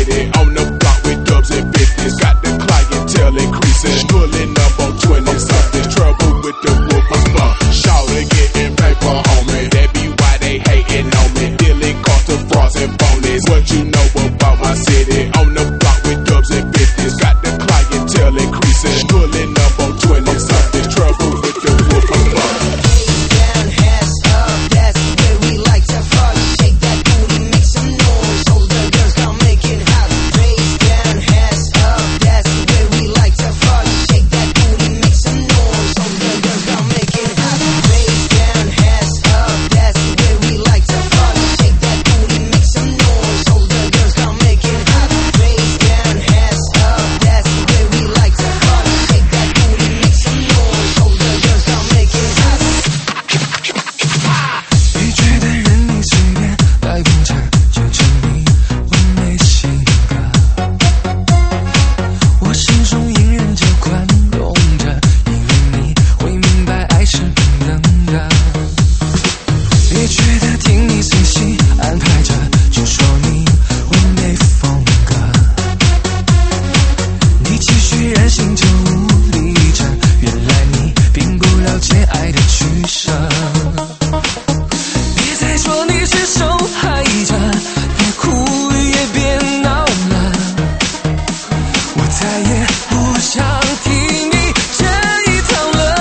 city. On the block with dubs and 50s. Got the clientele increasing. Pulling up on 20 something. Trouble with the whoopers bump. Shawty getting paper on me. That be why they hating on me. Dealing cost of frauds and phonies. What you know about my city? On the block with dubs and 50s. Got the clientele increasing. Pulling up on 20 something. Trouble with the whoopers bump. Down, hands up, that's where we like to fuck. Shake that booty, make some noise. All the girls come making hot. Raise down, hands up, that's where we like to fuck. Shake that booty, make some noise. All the girls come making hot. Raise down, hands up, that's where we like to fuck. Shake that booty, make some noise. All the girls come making hot. Raise down, hands up, that's where we like to fuck. Shake that booty, make some noise. All the girls come making hot. 你觉得任你随便摆布着，就证明完美性格。我心中隐忍着，宽容着，因为你会明白爱是平等的。你觉得听你随心安排着，就说明完美风格。你继续任性就无理着，原来你并不了解爱的取舍。别再说你是受害者，别哭也别闹了，我再也不想听你这一套了。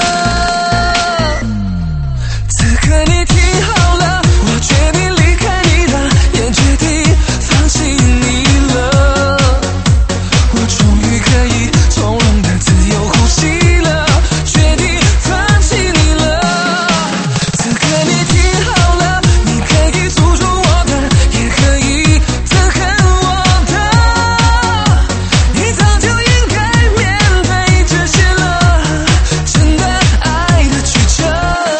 此刻你听好了，我决定离开你了，也决定放弃你了。我终于可以从容的自由呼吸了，决定放弃你了。此刻你听好了，你可以诅咒我的，也可以憎恨我的，你早就应该面对这些了，承担爱的曲折。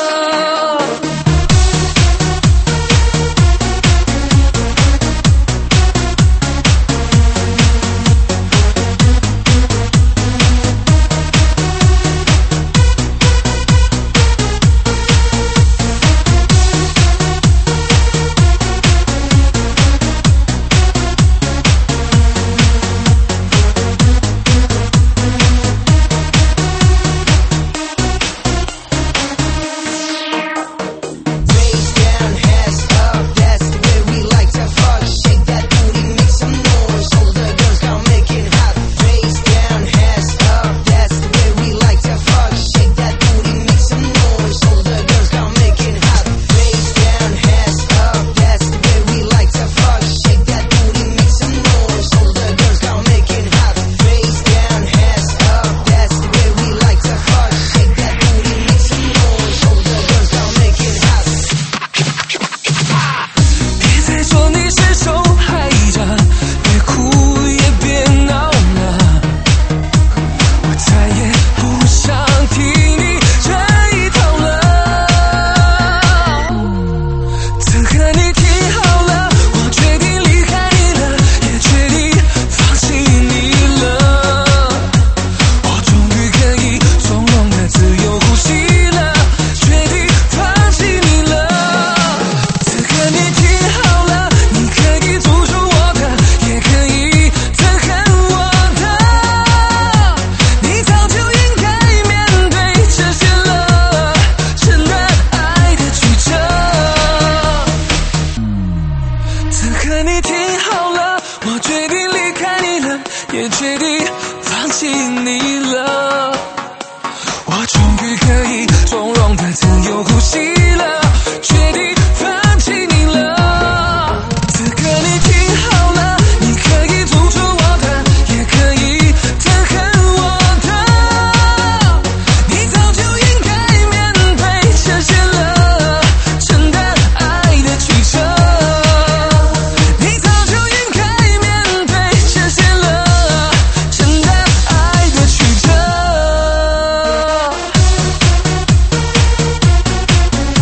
Raise down, hands up, that's where we like to fuck. Shake that booty, make some noise. All the girls come making hot. Raise down, hands up, that's where we like to fuck. Shake that booty, make some noise. All the girls come making hot. Raise down, hands up, that's where we like to fuck. Shake that booty, make some noise. All the girls come making hot. Raise down, hands up, that's where we like to fuck. Shake that booty, make some noise. All the girls come making hot. 别再说你是受害者，别哭也别闹了，我再也不想听你这一套了。此刻你听好了，我决定离开你了，也决定放弃你了。我终于可以从容的自由呼吸了，决定放弃你了。此刻你听好了，你可以诅咒我的，也可以憎恨我的，你早就应该面对这些了，承担爱的曲折。此刻你听好了，我决定离开你了，也决定放弃你了。我终于可以从容的自由呼吸了，决定放弃你了。此刻你听好了，你可以诅咒我的，也可以憎恨我的，你早就应该面对这些了，承担爱的曲折。你早就应该面对这些了，承担爱的曲折。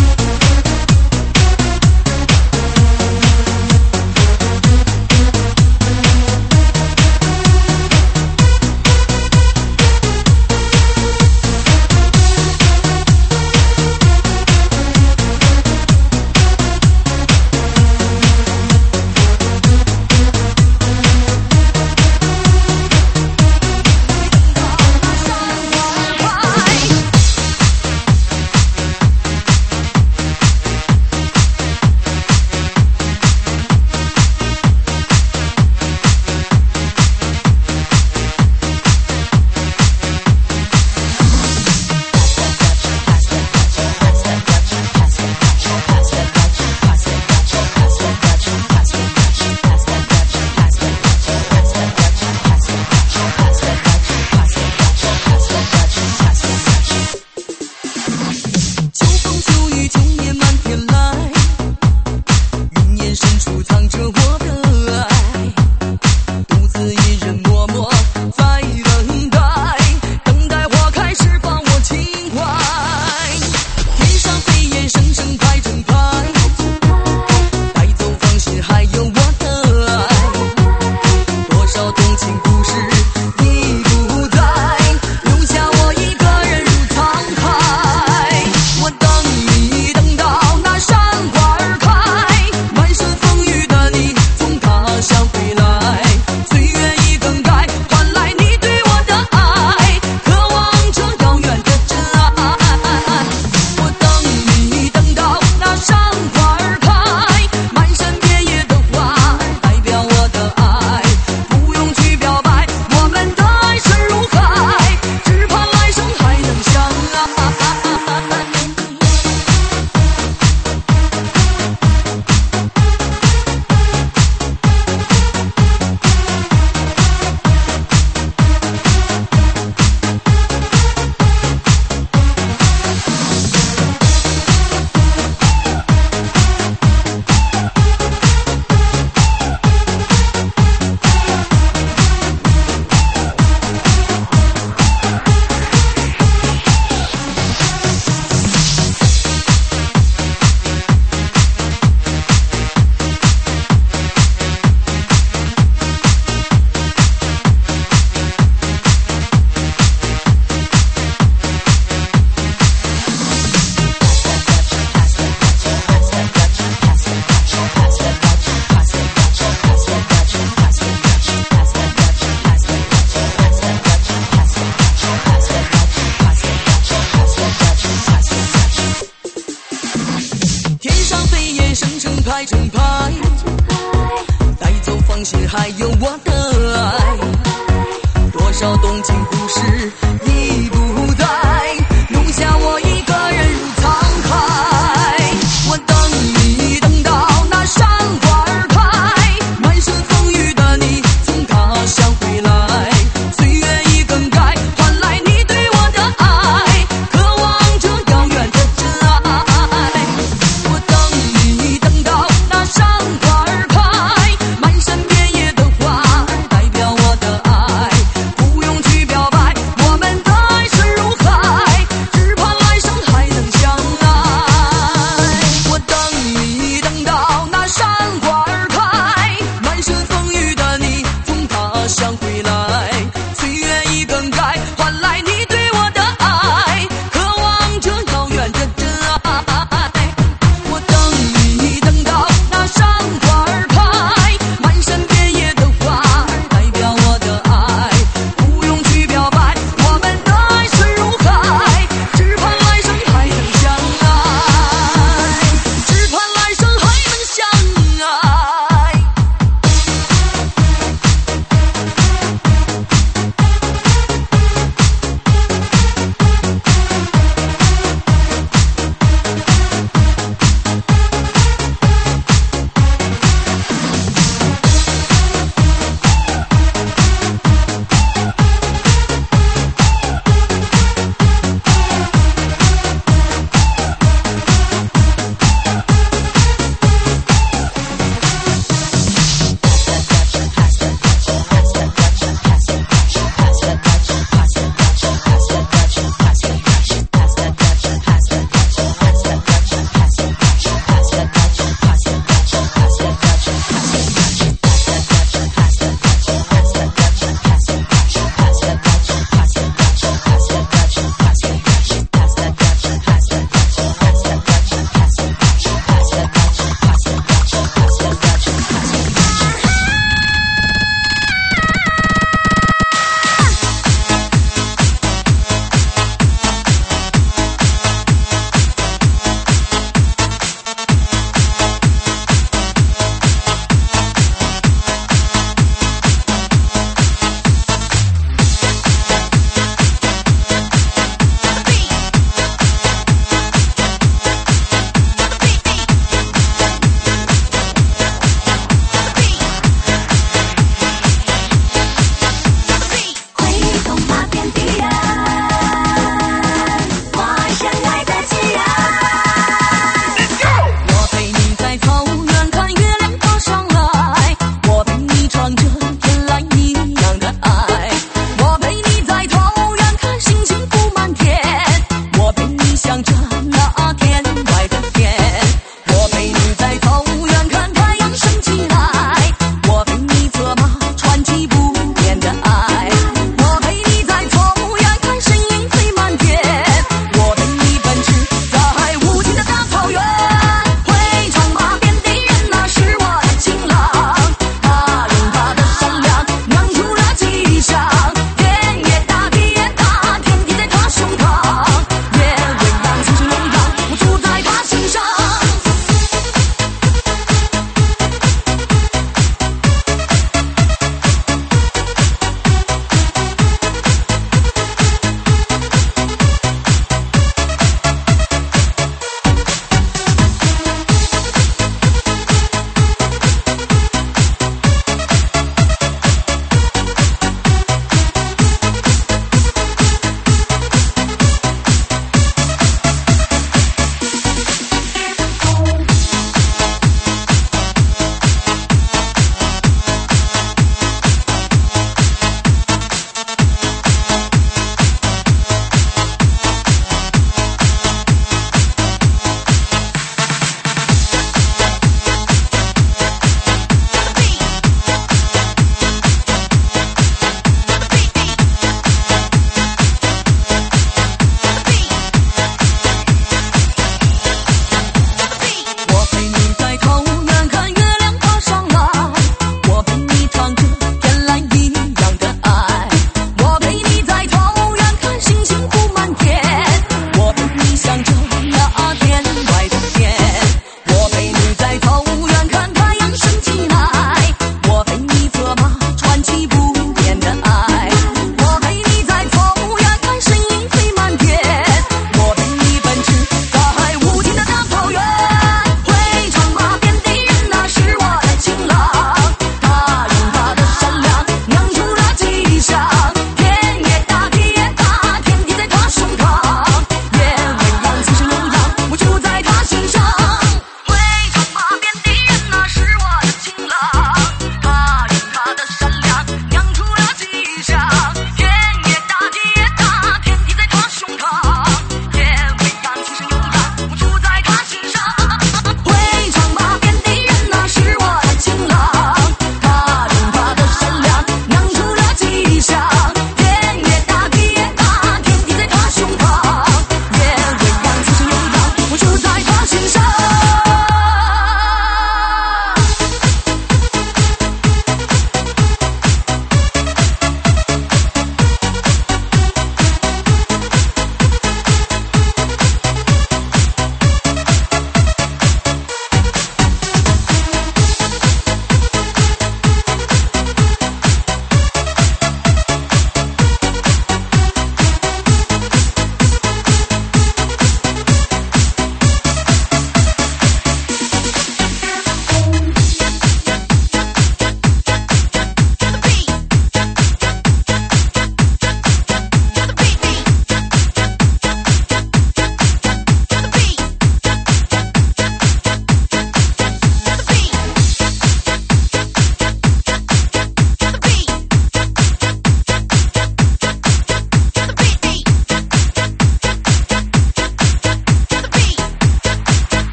还有我的爱，多少动情故事已不在，留下我一个人如沧海。我等你等到那山花儿开，满身风雨的你从他乡回来，岁月已更改，换来你对我的爱，渴望着遥远的真爱。我等你等到那山花儿开，满山遍野的花儿代表我的爱，不用去表白，我们的爱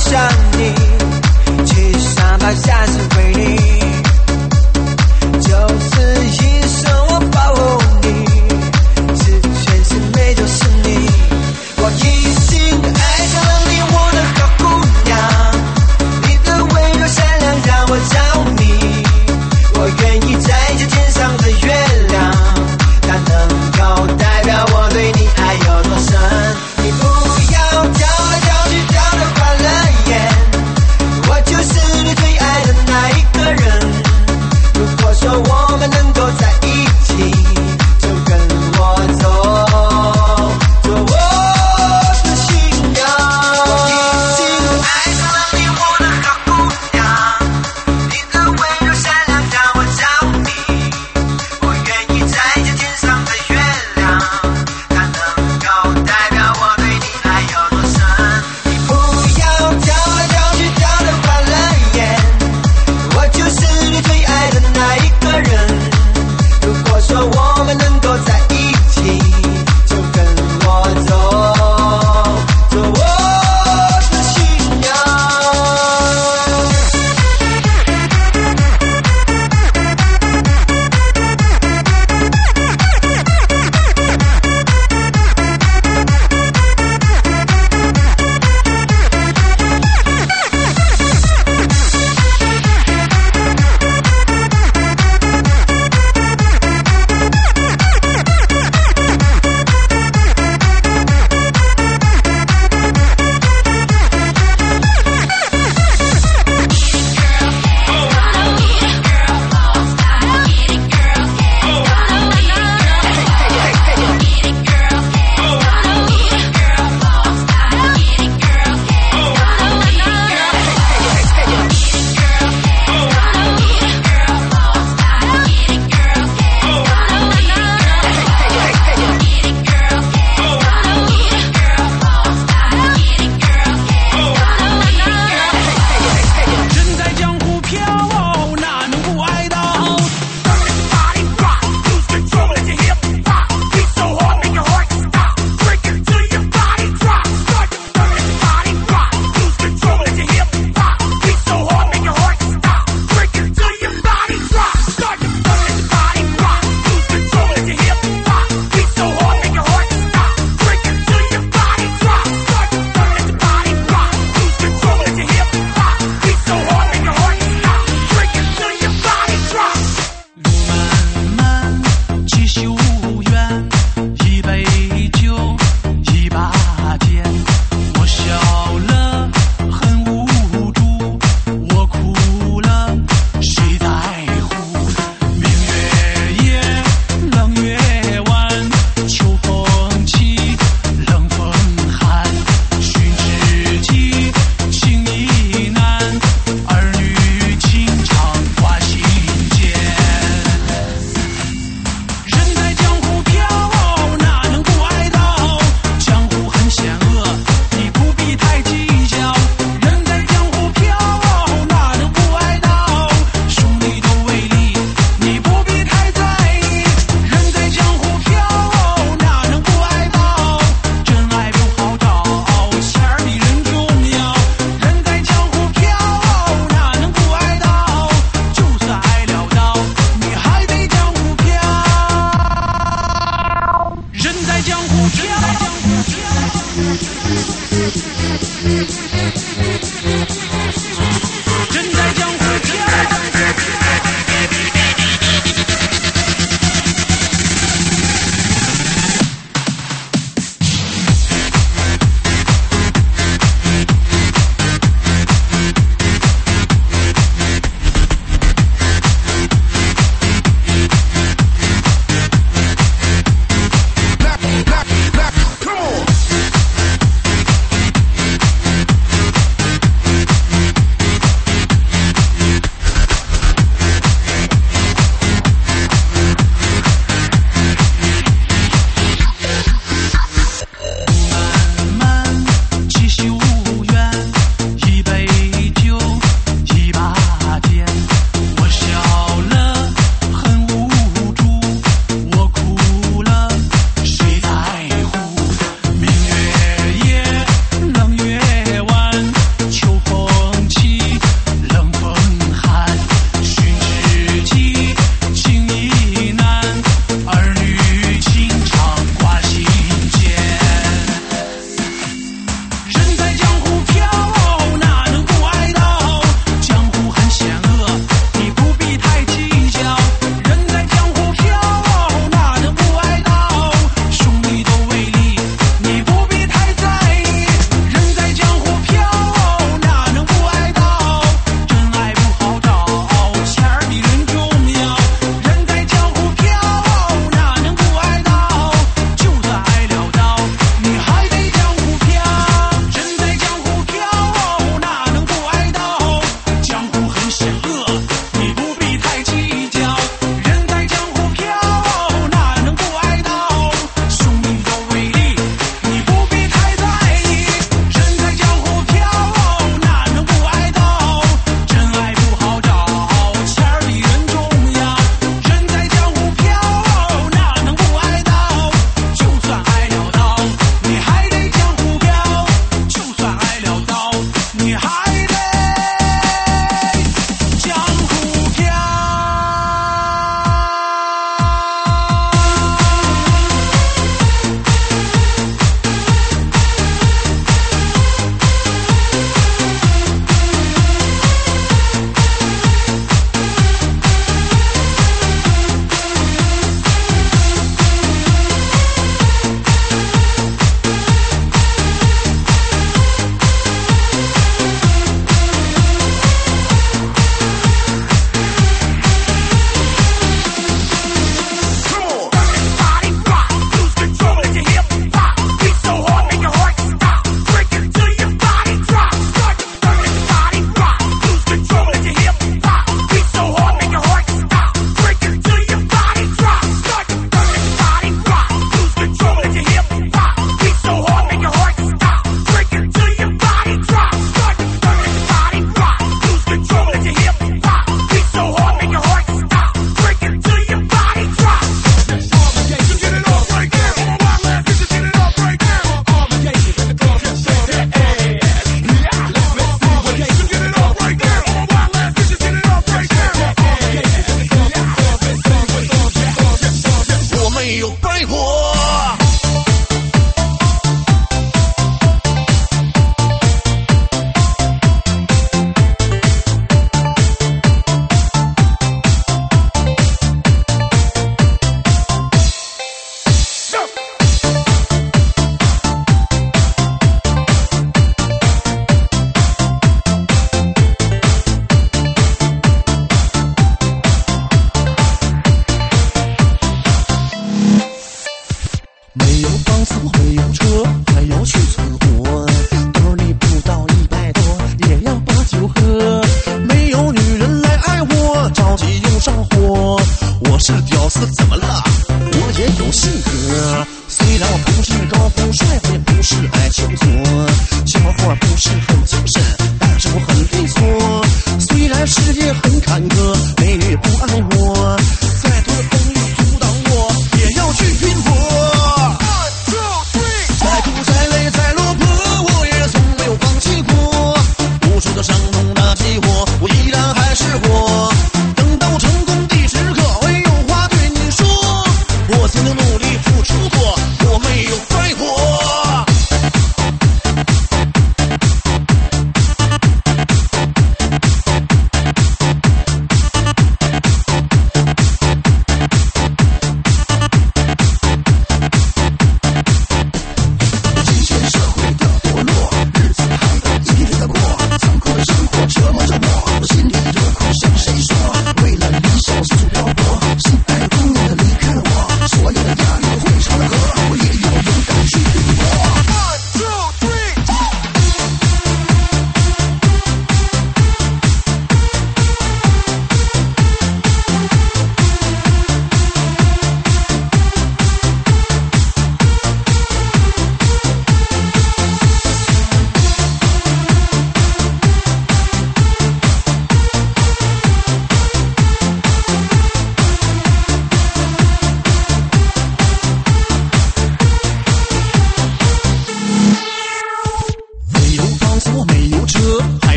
想你，其实想放下是为你，就此一生我保护你，是全世美就是你，我一心的爱上了你，我的好姑娘，你的温柔善良让我着迷，我愿意摘这天上的月亮，它能够代表我对你爱有多深。你不要跳来跳去跳得花了眼，我就是你最爱的那一个。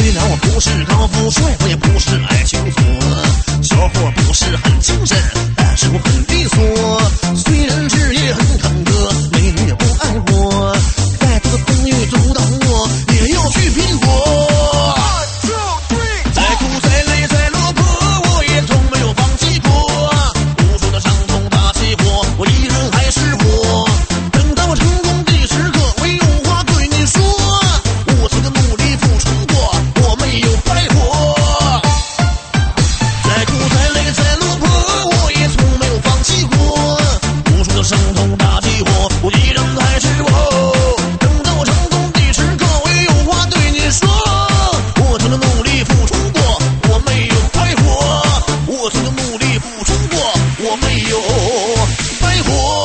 虽然我不是高富帅，我也不是爱情锁，小伙不是很精神，但是我很利索。虽然事业很坎坷，美女也不爱我，再多的风雨阻挡我，也要去拼搏。再苦再累再落魄，我也从没有放弃过。无数的伤痛打击过，我依然还是我。等到成功的时刻，我有话对你说，我曾经努力付出过，我没有白活。再苦再累再落魄，我也从没有放弃过。无数的伤痛打击我，我依然还是我。等到成功的时刻，我也有话对你说，我曾经努力付出过，我没有白活。我曾经努力付出过，我没有白活。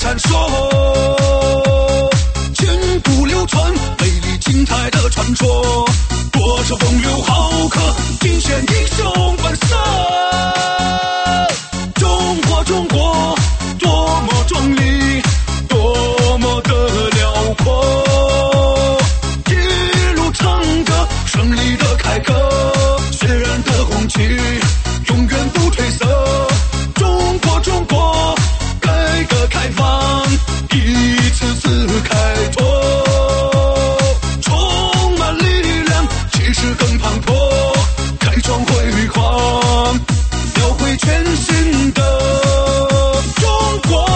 闪烁，千古流传，美丽精彩的传说。多少风流豪客，尽显英雄本色。中国，中国，多么壮丽，多么的辽阔。一路唱着胜利的凯歌，血染的红旗，永远不褪色。中国，中国，改革开放，一次次开拓，充满力量，气势更磅礴，开创辉煌，描绘全新的中国。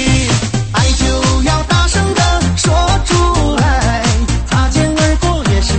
爱就要大声地说出来，擦肩而过也是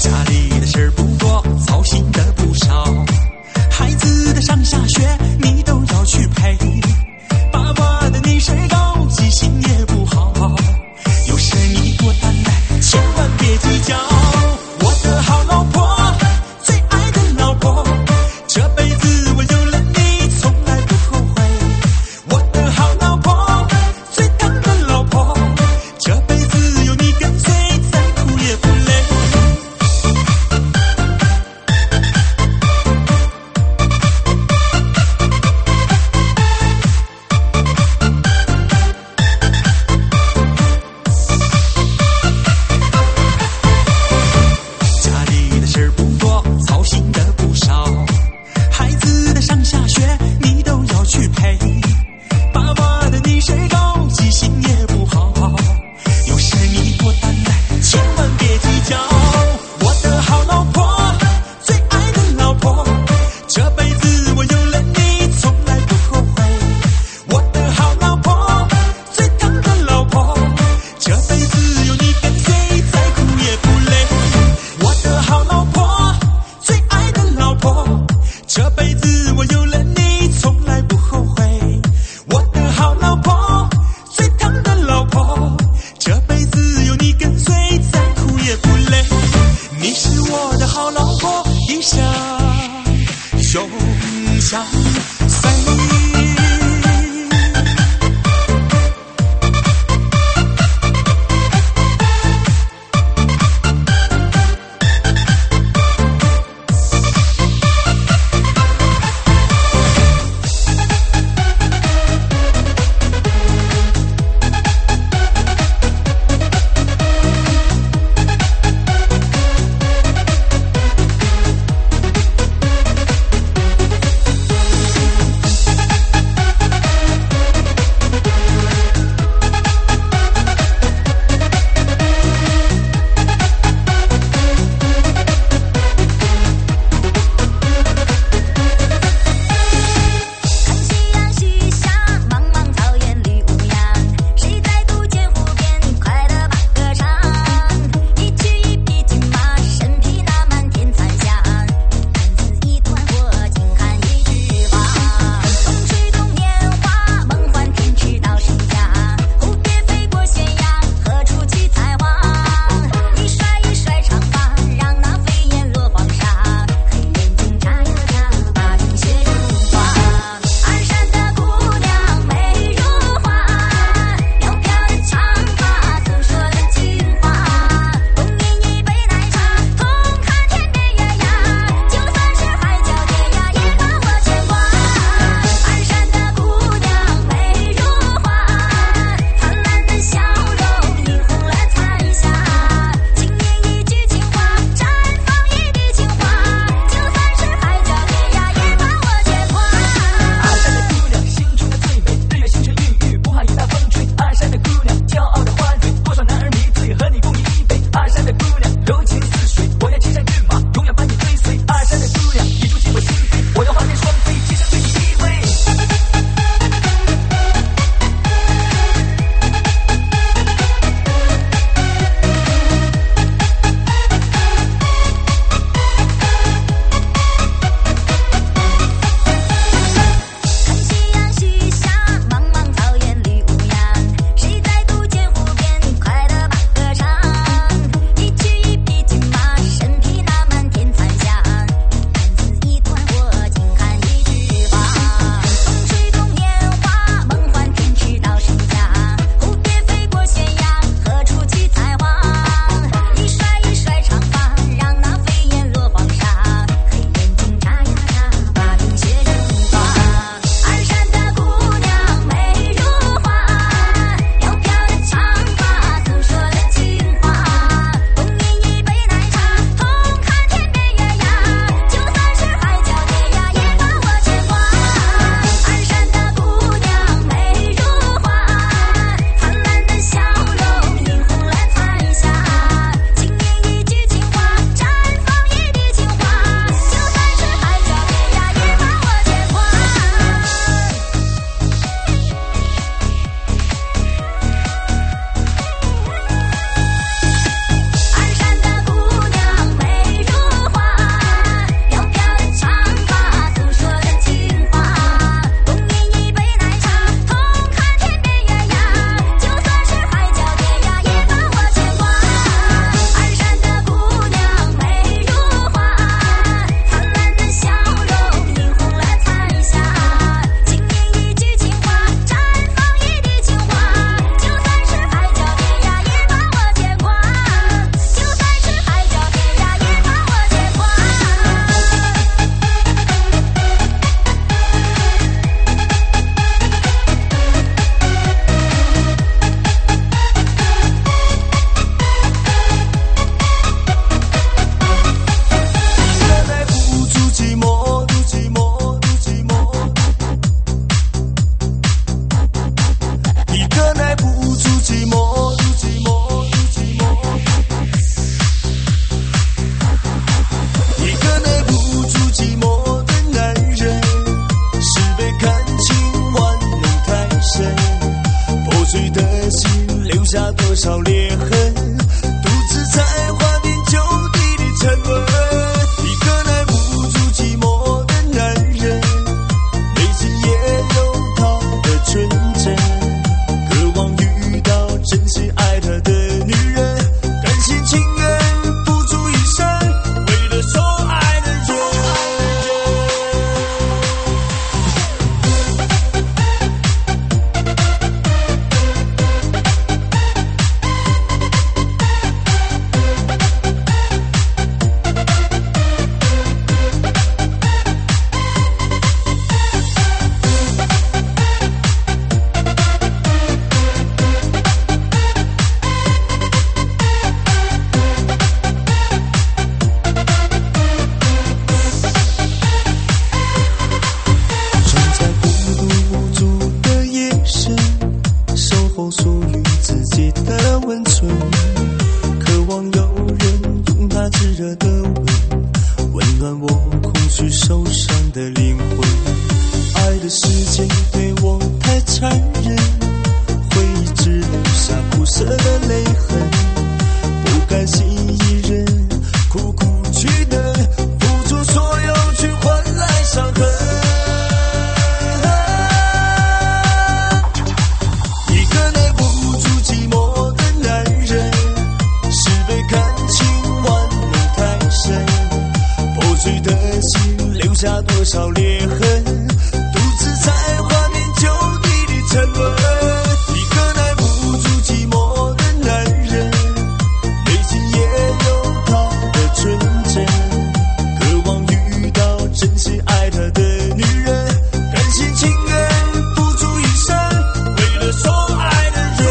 家里的事儿不多，操心的不少，孩子的上下学你都要去陪，爸爸的你身高记性也不好，有事你多担待，千万别计较。我的好老婆，最爱的老婆，这辈子我有了你从来不后悔。我的好老婆，最疼的老婆，这辈子有你跟随，再苦也不累。家里的事儿不多，操心的不少，孩子的上下学你都要去陪，爸爸的你身高记性也不好，有事你多担待，千万别计较。我的好老婆，最爱的老婆，这辈子我有了你从来不后悔。我的好老婆，最疼的老婆，这辈子有你跟随，再苦也不累。我的好老婆，最爱的老婆，这辈子我有了你从来不后悔。我的好老婆，最疼的老婆，这辈子有你跟随，再苦也不累。你是我的好老婆，一生永相随。 下多少裂痕，独自在花天酒地里沉沦。一个耐不住寂寞的男人，内心也有他的纯真，渴望遇到真心爱他的女人，甘心情愿付出一生，为了所爱的人。属于自己的温存，渴望有人用他炙热的吻，温暖我空虚受伤的灵魂。爱的世界对我太残忍，回忆只留下苦涩的泪痕，不甘心一人苦苦去等，付出所有去换来伤痕。留下多少裂痕，独自在花天酒地里沉沦。一个耐不住寂寞的男人，内心也有他的纯真，渴望遇到真心爱他的女人，甘心情愿付出一生，为了所爱的人。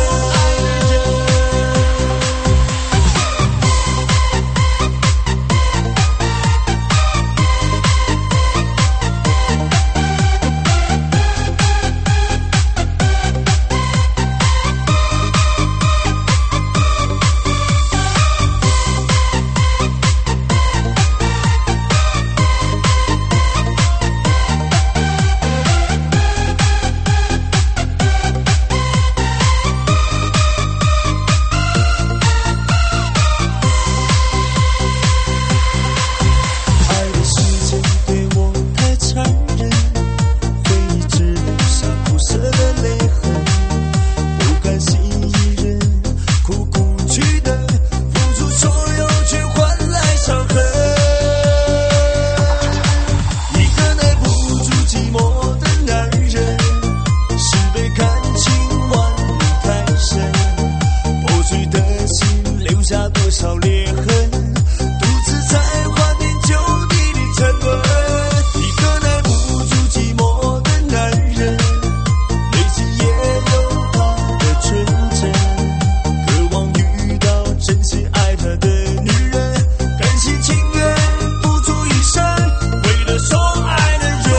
留下多少裂痕，独自在花天酒地里沉沦。一个耐不住寂寞的男人，内心也有他的纯真，渴望遇到真心爱他的女人，甘心情愿付出一生，为了所爱的人。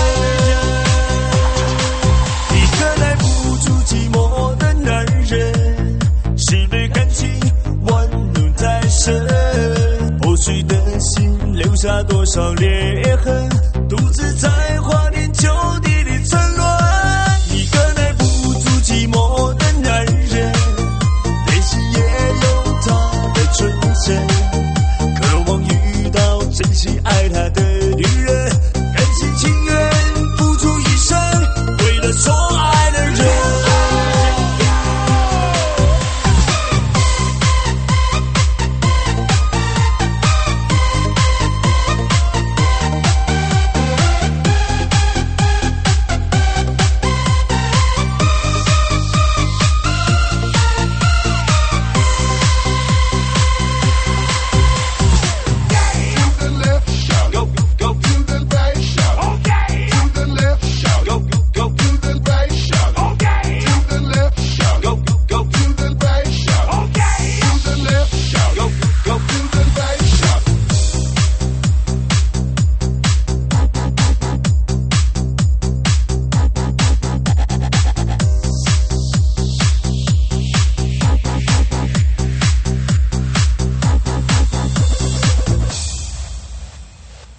一个耐不住寂寞的男人，是被感情玩弄太深，破碎的心留下多少裂痕，独自在花